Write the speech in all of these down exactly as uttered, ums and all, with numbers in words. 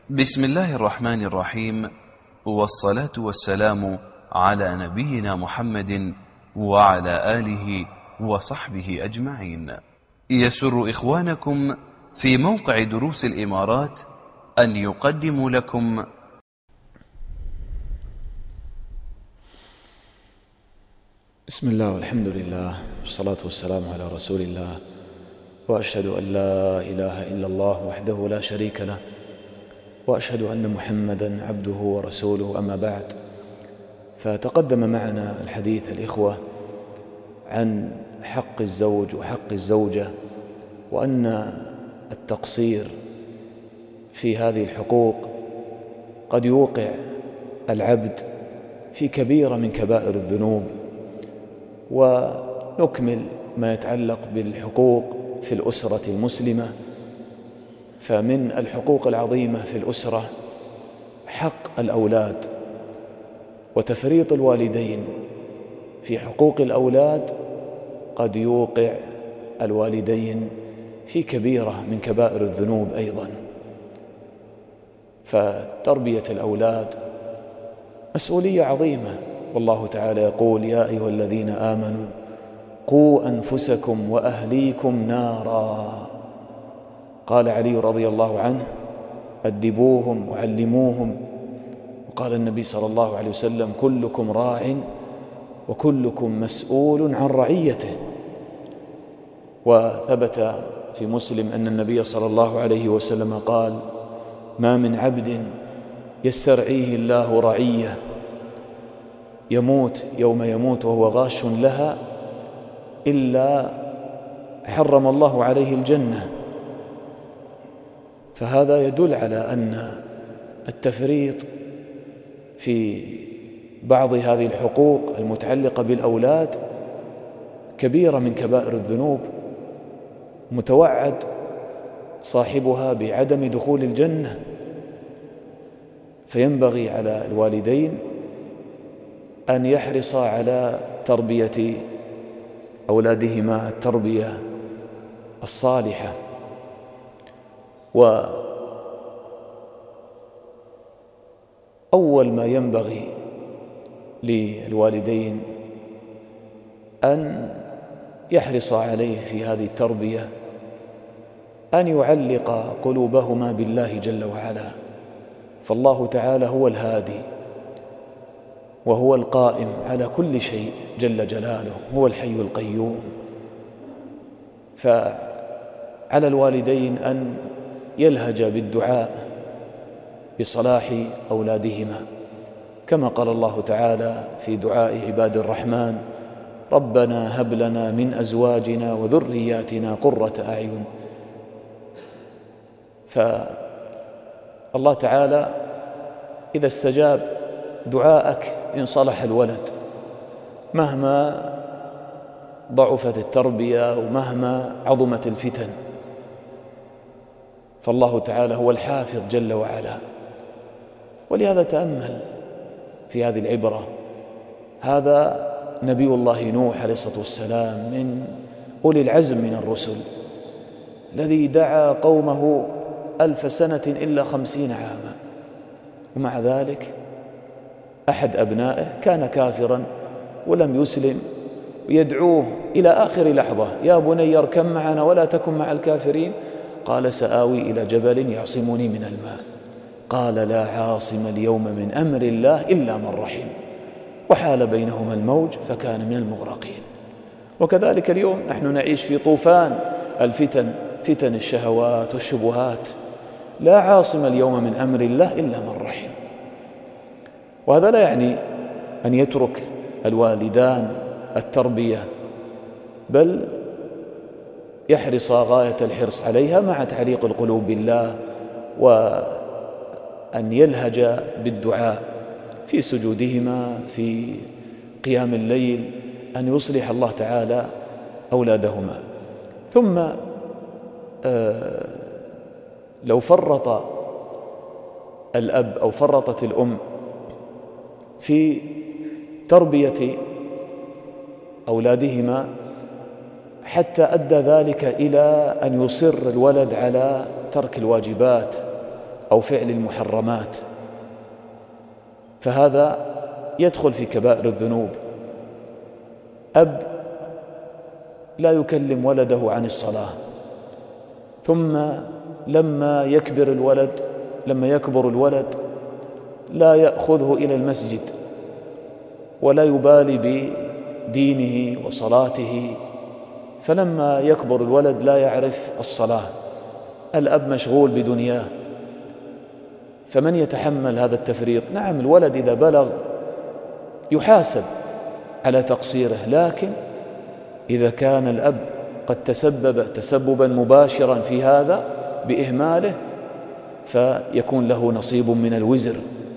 بسم الله الرحمن الرحيم، والصلاة والسلام على نبينا محمد وعلى آله وصحبه أجمعين. يسر إخوانكم في موقع دروس الإمارات أن يقدموا لكم بسم الله والحمد لله والصلاة والسلام على رسول الله، وأشهد أن لا إله إلا الله وحده لا شريك له، وأشهد أن محمدًا عبده ورسوله. أما بعد، فتقدم معنا الحديث الإخوة عن حق الزوج وحق الزوجة، وأن التقصير في هذه الحقوق قد يوقع العبد في كبيرة من كبائر الذنوب. ونكمل ما يتعلق بالحقوق في الأسرة المسلمة. فمن الحقوق العظيمة في الأسرة حق الأولاد، وتفريط الوالدين في حقوق الأولاد قد يوقع الوالدين في كبيرة من كبائر الذنوب أيضا. فتربية الأولاد مسؤولية عظيمة، والله تعالى يقول: يا أيها الذين آمنوا قوا أنفسكم وأهليكم نارا. قال علي رضي الله عنه: أدبوهم وعلموهم. وقال النبي صلى الله عليه وسلم: كلكم راع وكلكم مسؤول عن رعيته. وثبت في مسلم أن النبي صلى الله عليه وسلم قال: ما من عبد يسترعيه الله رعية يموت يوم يموت وهو غاش لها إلا حرم الله عليه الجنة. فهذا يدل على أن التفريط في بعض هذه الحقوق المتعلقة بالأولاد كبيرة من كبائر الذنوب، متوعد صاحبها بعدم دخول الجنة. فينبغي على الوالدين أن يحرصا على تربية أولادهما التربية الصالحة. وأول ما ينبغي للوالدين أن يحرص عليه في هذه التربية أن يعلق قلوبهما بالله جل وعلا، فالله تعالى هو الهادي وهو القائم على كل شيء جل جلاله، هو الحي القيوم. فعلى الوالدين أن يلهج بالدعاء بصلاح أولادهما، كما قال الله تعالى في دعاء عباد الرحمن: ربنا هب لنا من أزواجنا وذرياتنا قرة أعين. فالله تعالى إذا استجاب دعاءك إن صلح الولد، مهما ضعفت التربية ومهما عظمت الفتن، فالله تعالى هو الحافظ جل وعلا. ولهذا تأمل في هذه العبرة، هذا نبي الله نوح عليه الصلاة والسلام من أولي العزم من الرسل، الذي دعا قومه ألف سنة إلا خمسين عاما، ومع ذلك أحد أبنائه كان كافرا ولم يسلم، ويدعوه إلى آخر لحظة: يا بني اركب معنا ولا تكن مع الكافرين. قال: سآوي إلى جبل يعصمني من الماء. قال: لا عاصم اليوم من أمر الله إلا من رحم، وحال بينهما الموج فكان من المغرقين. وكذلك اليوم نحن نعيش في طوفان الفتن، فتن الشهوات والشبهات. لا عاصم اليوم من أمر الله إلا من رحم. وهذا لا يعني أن يترك الوالدان التربية، بل يحرص غاية الحرص عليها مع تعليق القلوب بالله، وأن يلهج بالدعاء في سجودهما في قيام الليل، أن يصلح الله تعالى أولادهما. ثم آه لو فرط الأب أو فرطت الأم في تربية أولادهما حتى أدى ذلك إلى أن يصر الولد على ترك الواجبات أو فعل المحرمات، فهذا يدخل في كبائر الذنوب. أب لا يكلم ولده عن الصلاة، ثم لما يكبر الولد لما يكبر الولد لا يأخذه إلى المسجد ولا يبالي بدينه وصلاته، فلما يكبر الولد لا يعرف الصلاة، الأب مشغول بدنياه، فمن يتحمل هذا التفريط؟ نعم، الولد إذا بلغ يحاسب على تقصيره، لكن إذا كان الأب قد تسبب تسببا مباشرا في هذا بإهماله فيكون له نصيب من الوزر.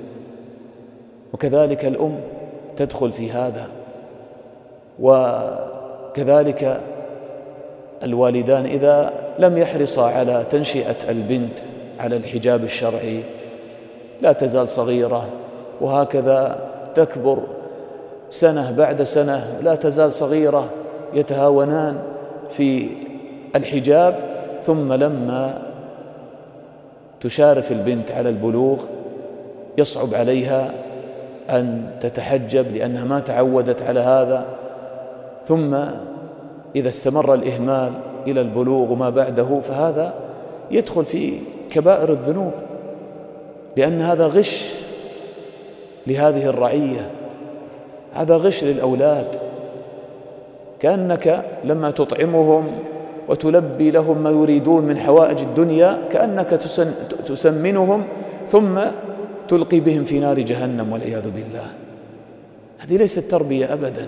وكذلك الأم تدخل في هذا، وكذلك الوالدان إذا لم يحرصا على تنشئة البنت على الحجاب الشرعي، لا تزال صغيرة وهكذا تكبر سنة بعد سنة، لا تزال صغيرة، يتهاونان في الحجاب، ثم لما تشارف البنت على البلوغ يصعب عليها أن تتحجب لأنها ما تعودت على هذا، ثم إذا استمر الإهمال إلى البلوغ وما بعده فهذا يدخل في كبائر الذنوب، لأن هذا غش لهذه الرعية، هذا غش للأولاد. كأنك لما تطعمهم وتلبي لهم ما يريدون من حوائج الدنيا كأنك تسمنهم ثم تلقي بهم في نار جهنم والعياذ بالله. هذه ليست تربية أبدا.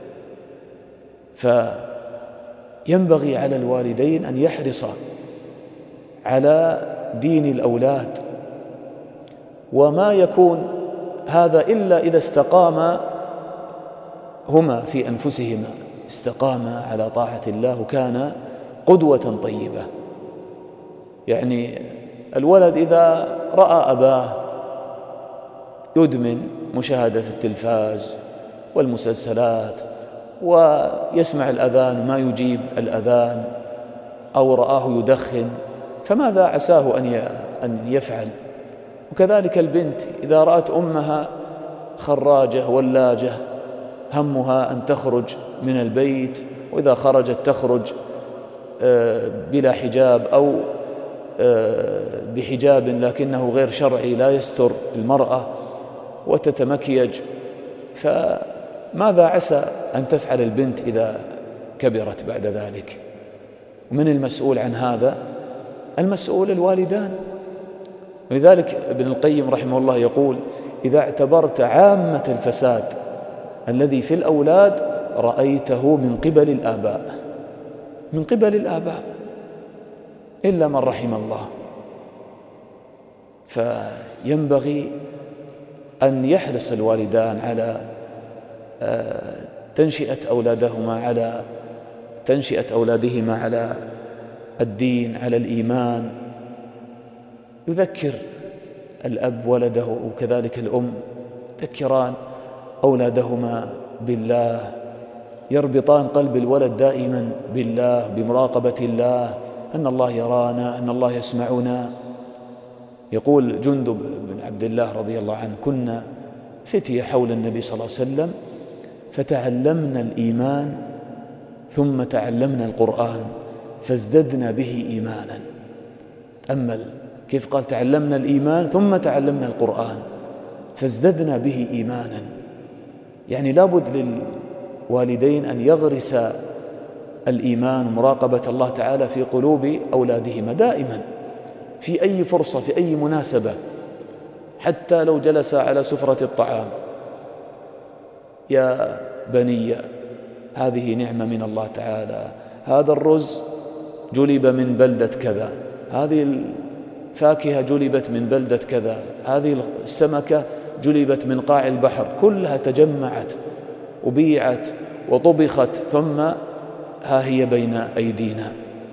فينبغي على الوالدين أن يحرصا على دين الأولاد، وما يكون هذا إلا إذا استقاما هما في أنفسهما، استقاما على طاعة الله وكان قدوة طيبة. يعني الولد إذا رأى أباه يدمن مشاهدة التلفاز والمسلسلات ويسمع الأذان وما يجيب الأذان، أو رآه يدخن، فماذا عساه أن يفعل؟ وكذلك البنت إذا رأت أمها خراجة ولاجة همها أن تخرج من البيت، وإذا خرجت تخرج بلا حجاب أو بحجاب لكنه غير شرعي لا يستر المرأة وتتمكيج، فماذا عسى أن تفعل البنت إذا كبرت بعد ذلك؟ ومن المسؤول عن هذا؟ المسؤول الوالدان. ولذلك ابن القيم رحمه الله يقول: إذا اعتبرت عامة الفساد الذي في الأولاد رأيته من قبل الآباء، من قبل الآباء إلا من رحم الله. فينبغي أن يحرص الوالدان على تنشئة أولادهما على تنشئة أولادهما على الدين، على الإيمان. يذكر الأب ولده وكذلك الأم يذكران أولادهما بالله، يربطان قلب الولد دائما بالله، بمراقبة الله، أن الله يرانا، أن الله يسمعنا. يقول جندب بن عبد الله رضي الله عنه: كنا فتية حول النبي صلى الله عليه وسلم فتعلمنا الإيمان ثم تعلمنا القرآن فازددنا به إيمانا. تأمل كيف قال: تعلمنا الإيمان ثم تعلمنا القرآن فازددنا به إيمانا. يعني لابد للوالدين أن يغرس الإيمان ومراقبة الله تعالى في قلوب أولادهما دائما، في أي فرصة، في أي مناسبة، حتى لو جلس على سفرة الطعام: يا بني هذه نعمة من الله تعالى، هذا الرز جلب من بلدة كذا، هذه الفاكهة جلبت من بلدة كذا، هذه السمكة جلبت من قاع البحر، كلها تجمعت وبيعت وطبخت ثم ها هي بين أيدينا.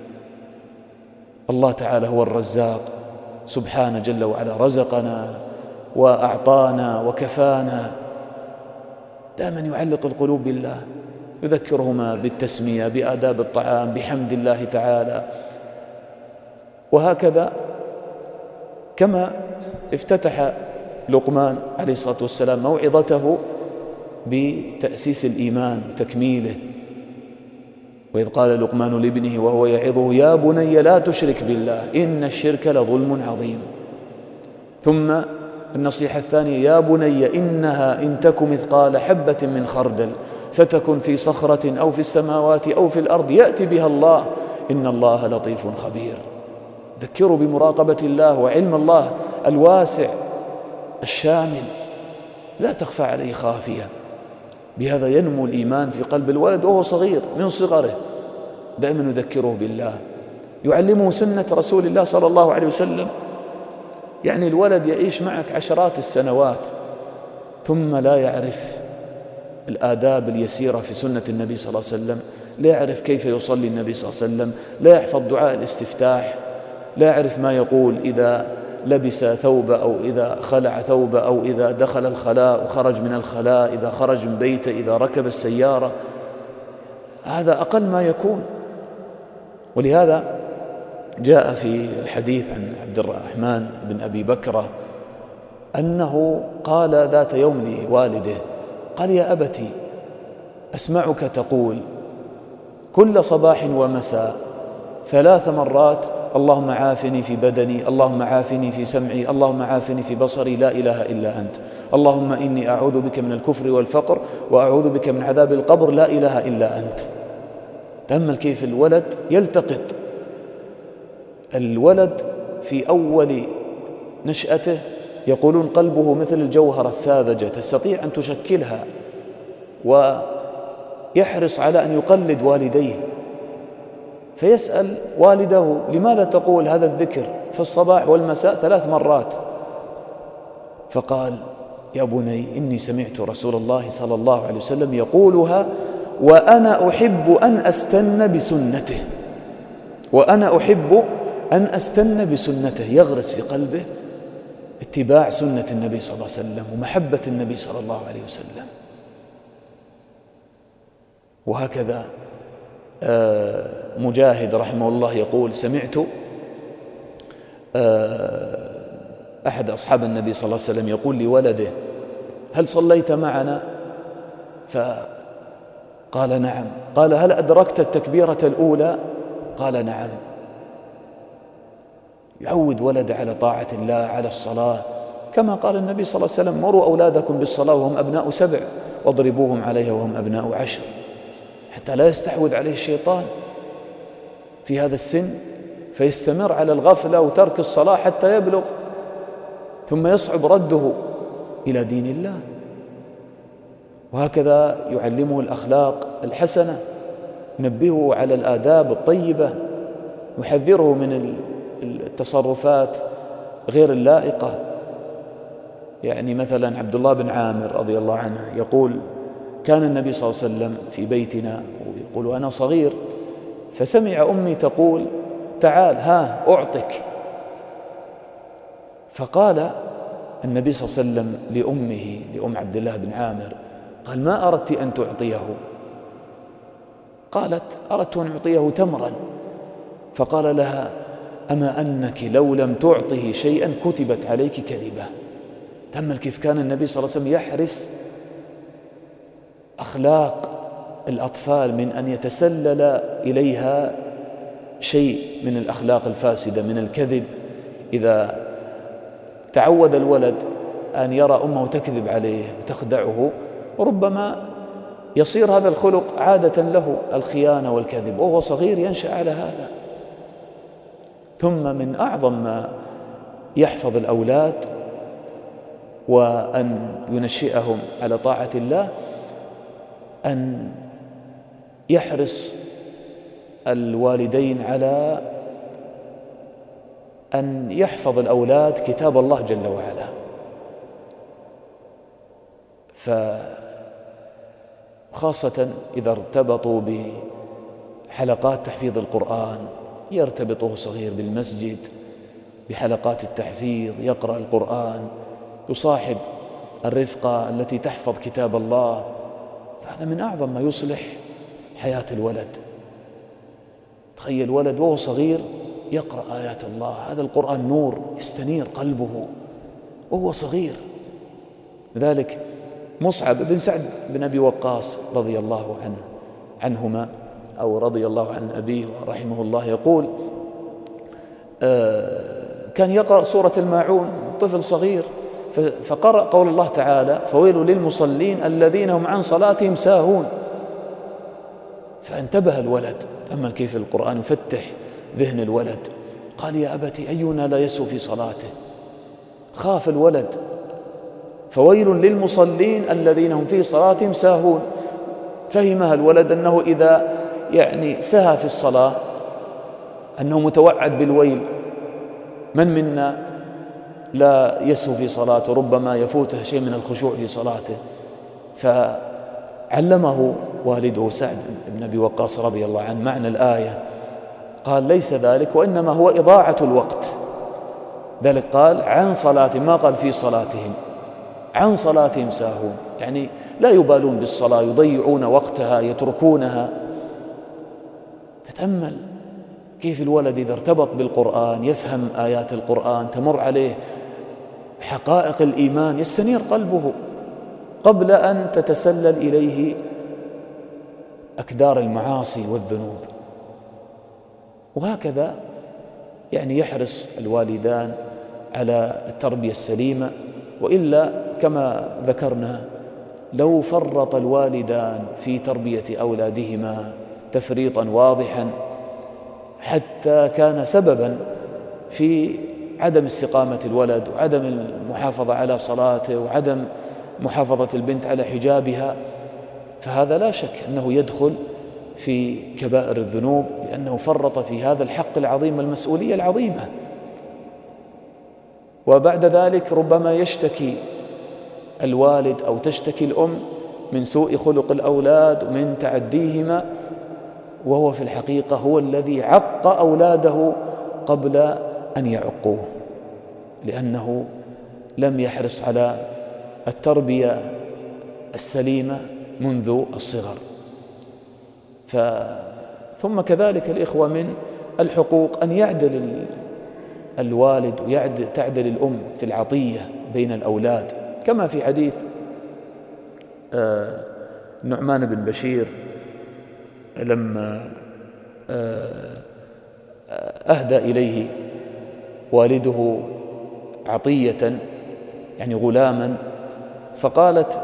الله تعالى هو الرزاق سبحانه جل وعلا، رزقنا وأعطانا وكفانا. دائما يعلق القلوب بالله، يذكرهما بالتسمية، بآداب الطعام، بحمد الله تعالى. وهكذا كما افتتح لقمان عليه الصلاة والسلام موعظته بتأسيس الإيمان وتكميله، وإذ قال لقمان لابنه وهو يعظه يا بني لا تشرك بالله إن الشرك لظلم عظيم. ثم النصيحة الثانية يا بني إنها إن تك مثقال حبة من خردل فتكن في صخرة أو في السماوات أو في الأرض يأتي بها الله إن الله لطيف خبير. ذكروا بمراقبة الله وعلم الله الواسع الشامل لا تخفى عليه خافية. بهذا ينمو الإيمان في قلب الولد وهو صغير من صغره، دائما يذكره بالله، يعلمه سنة رسول الله صلى الله عليه وسلم. يعني الولد يعيش معك عشرات السنوات ثم لا يعرف الآداب اليسيرة في سنة النبي صلى الله عليه وسلم، لا يعرف كيف يصلي النبي صلى الله عليه وسلم، لا يحفظ دعاء الاستفتاح، لا يعرف ما يقول إذا لبس ثوب أو إذا خلع ثوب أو إذا دخل الخلاء وخرج من الخلاء، إذا خرج من بيته، إذا ركب السيارة. هذا أقل ما يكون. ولهذا جاء في الحديث عن عبد الرحمن بن أبي بكرة أنه قال ذات يوم لوالده قال يا أبتي أسمعك تقول كل صباح ومساء ثلاث مرات اللهم عافني في بدني، اللهم عافني في سمعي، اللهم عافني في بصري، لا إله إلا أنت، اللهم إني أعوذ بك من الكفر والفقر وأعوذ بك من عذاب القبر، لا إله إلا أنت. تأمل كيف الولد يلتقط. الولد في أول نشأته يقولون قلبه مثل الجوهرة الساذجة تستطيع أن تشكلها، ويحرص على أن يقلد والديه، فيسأل والده لماذا تقول هذا الذكر في الصباح والمساء ثلاث مرات؟ فقال يا بني إني سمعت رسول الله صلى الله عليه وسلم يقولها وأنا أحب أن أستن بسنته، وأنا أحب أن أستن بسنته. يغرس في قلبه اتباع سنة النبي صلى الله عليه وسلم ومحبة النبي صلى الله عليه وسلم. وهكذا مجاهد رحمه الله يقول سمعت أحد أصحاب النبي صلى الله عليه وسلم يقول لولده هل صليت معنا؟ فقال نعم. قال هل أدركت التكبيرة الأولى؟ قال نعم. يعود ولد على طاعة الله، على الصلاة، كما قال النبي صلى الله عليه وسلم مروا أولادكم بالصلاة وهم أبناء سبع واضربوهم عليها وهم أبناء عشر، حتى لا يستحوذ عليه الشيطان في هذا السن فيستمر على الغفلة وترك الصلاة حتى يبلغ، ثم يصعب رده إلى دين الله. وهكذا يعلمه الأخلاق الحسنة، ينبهه على الآداب الطيبة، يحذره من التصرفات غير اللائقة. يعني مثلا عبد الله بن عامر رضي الله عنه يقول كان النبي صلى الله عليه وسلم في بيتنا ويقول وأنا صغير فسمع أمي تقول تعال ها أعطك، فقال النبي صلى الله عليه وسلم لأمه لأم عبد الله بن عامر قال ما أردت أن تعطيه؟ قالت أردت أن أعطيه تمرا. فقال لها أما أنك لو لم تعطه شيئا كتبت عليك كذبة. تأمل كيف كان النبي صلى الله عليه وسلم يحرص أخلاق الأطفال من أن يتسلل إليها شيء من الأخلاق الفاسدة من الكذب. إذا تعود الولد أن يرى أمه تكذب عليه وتخدعه وربما يصير هذا الخلق عادة له الخيانة والكذب وهو صغير ينشأ على هذا. ثم من أعظم ما يحفظ الأولاد وأن ينشئهم على طاعة الله أن يحرص الوالدين على أن يحفظ الأولاد كتاب الله جل وعلا. فخاصة إذا ارتبطوا بحلقات تحفيظ القرآن يرتبطه صغير بالمسجد بحلقات التحفيظ، يقرأ القرآن، يصاحب الرفقة التي تحفظ كتاب الله، فهذا من أعظم ما يصلح حياة الولد. تخيل ولد وهو صغير يقرأ آيات الله، هذا القرآن نور يستنير قلبه وهو صغير. لذلك مصعب بن سعد بن أبي وقاص رضي الله عنه عنهما أو رضي الله عن أبيه رحمه الله يقول كان يقرأ سورة الماعون طفل صغير، فقرأ قول الله تعالى فويل للمصلين الذين هم عن صلاتهم ساهون، فانتبه الولد. أما كيف القرآن يفتح ذهن الولد، قال يا أبتي أينا لا يسهو في صلاته، خاف الولد. فويل للمصلين الذين هم في صلاتهم ساهون، فهمها الولد أنه إذا يعني سهى في الصلاة أنه متوعد بالويل. من منا لا يسهو في صلاته، ربما يفوته شيء من الخشوع في صلاته. فعلمه والده سعد بن أبي وقاص رضي الله عنه معنى الآية، قال ليس ذلك وإنما هو إضاعة الوقت. ذلك قال عن صلاتهم، ما قال في صلاتهم، عن صلاتهم ساهون، يعني لا يبالون بالصلاة، يضيعون وقتها، يتركونها. تتأمل كيف الولد إذا ارتبط بالقرآن، يفهم آيات القرآن، تمر عليه حقائق الإيمان، يستنير قلبه قبل أن تتسلل إليه أكدار المعاصي والذنوب. وهكذا يعني يحرص الوالدان على التربية السليمة، وإلا كما ذكرنا لو فرط الوالدان في تربية أولادهما تفريطا واضحا حتى كان سببا في عدم استقامة الولد وعدم المحافظة على صلاته وعدم محافظة البنت على حجابها، فهذا لا شك أنه يدخل في كبائر الذنوب، لأنه فرط في هذا الحق العظيم والمسؤولية العظيمة. وبعد ذلك ربما يشتكي الوالد أو تشتكي الأم من سوء خلق الأولاد ومن تعديهما، وهو في الحقيقة هو الذي عق أولاده قبل أن يعقوه، لأنه لم يحرص على التربية السليمة منذ الصغر. ف... ثم كذلك الإخوة من الحقوق أن يعدل الوالد وتعدل الأم في العطية بين الأولاد، كما في حديث نعمان بن بشير لما أهدى إليه والده عطية يعني غلاما، فقالت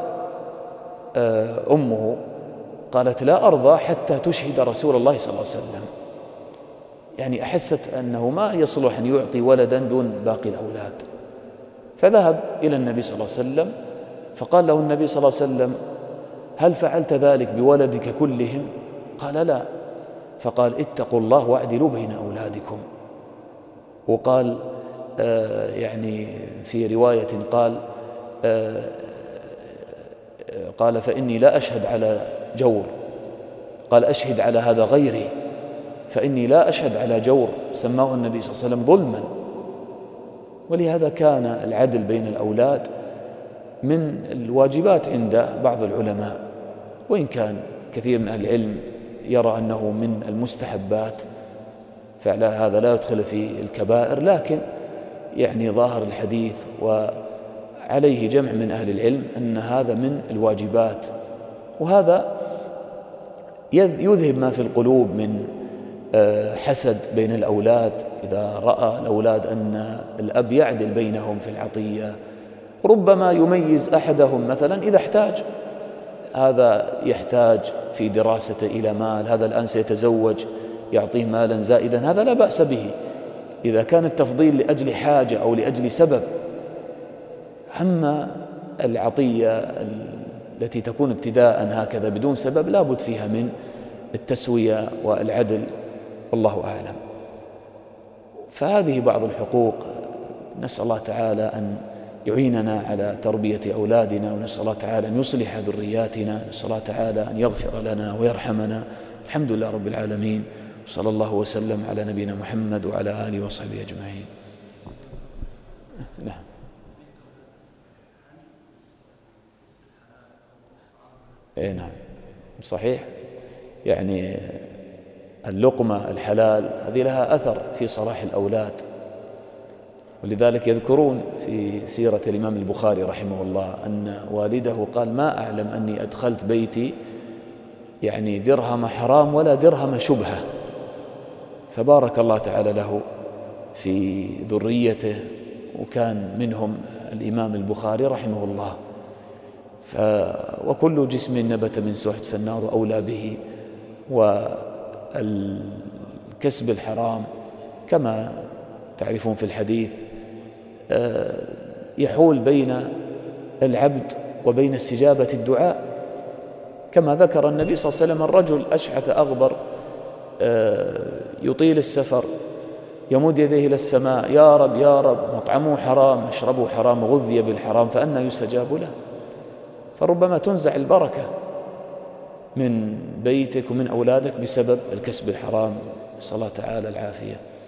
أمه قالت لا أرضى حتى تشهد رسول الله صلى الله عليه وسلم، يعني أحست أنه ما يصلح أن يعطي ولدا دون باقي الأولاد. فذهب إلى النبي صلى الله عليه وسلم فقال له النبي صلى الله عليه وسلم هل فعلت ذلك بولدك كلهم؟ قال لا. فقال اتقوا الله واعدلوا بين أولادكم. وقال آه يعني في رواية قال آه قال فإني لا أشهد على جور، قال أشهد على هذا غيري، فإني لا أشهد على جور، سماه النبي صلى الله عليه وسلم ظلما. ولهذا كان العدل بين الأولاد من الواجبات عند بعض العلماء، وإن كان كثير من أهل العلم يرى أنه من المستحبات، فعلا هذا لا يدخل في الكبائر، لكن يعني ظاهر الحديث وعليه جمع من أهل العلم أن هذا من الواجبات. وهذا يذهب ما في القلوب من حسد بين الأولاد، إذا رأى الأولاد أن الأب يعدل بينهم في العطية، ربما يميز أحدهم مثلا إذا احتاج، هذا يحتاج في دراسته إلى مال، هذا الآن سيتزوج يعطيه مالا زائدا، هذا لا بأس به إذا كان التفضيل لأجل حاجة أو لأجل سبب. أما العطية التي تكون ابتداء هكذا بدون سبب لا بد فيها من التسوية والعدل، والله أعلم. فهذه بعض الحقوق، نسأل الله تعالى أن يعيننا على تربية أولادنا، ونسأل الله تعالى أن يصلح ذرياتنا، نسأل الله تعالى أن يغفر لنا ويرحمنا. الحمد لله رب العالمين، صلى الله وسلم على نبينا محمد وعلى آله وصحبه أجمعين. نعم. إيه نعم صحيح، يعني اللقمة الحلال هذه لها أثر في صلاح الأولاد، ولذلك يذكرون في سيرة الإمام البخاري رحمه الله أن والده قال: ما أعلم أني أدخلت بيتي يعني درهم حرام ولا درهم شبهة. فبارك الله تعالى له في ذريته، وكان منهم الإمام البخاري رحمه الله. ف وكل جسم نبت من سحت فالنار أولى به. والكسب الحرام كما تعرفون في الحديث يحول بين العبد وبين استجابة الدعاء، كما ذكر النبي صلى الله عليه وسلم: الرجل أشعث أغبر يطيل السفر يمد يديه إلى السماء: يا رب يا رب، مطعمه حرام، مشربه حرام، غذي بالحرام، فأنى يستجاب له؟ فربما تنزع البركة من بيتك ومن أولادك بسبب الكسب الحرام. نسأل الله تعالى العافية.